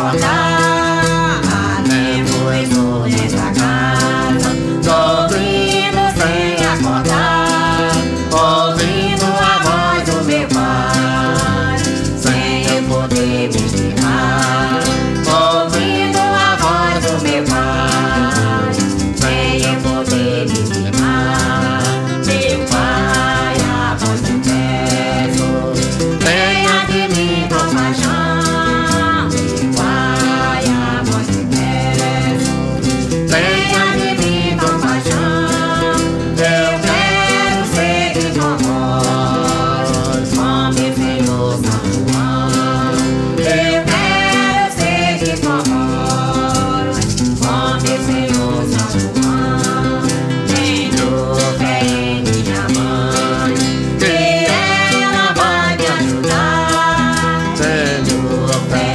acordar. Depois vou nesta casa, dormindo sem acordar, ouvindo a voz do meu pai, sem eu poder me explicar. Ouvindo a voz do meu pai, sem eu poder me explicar. Meu pai, a voz que peço, tenha de mim compaixão. Meu pai, a voz que peço, tenha de mim compaixão. Eu quero seguir com vós, com meu Senhor São João. Eu quero seguir com vós, com meu Senhor São João. Tenho fé em minha mãe, que ela vai me ajudar. Tenho fé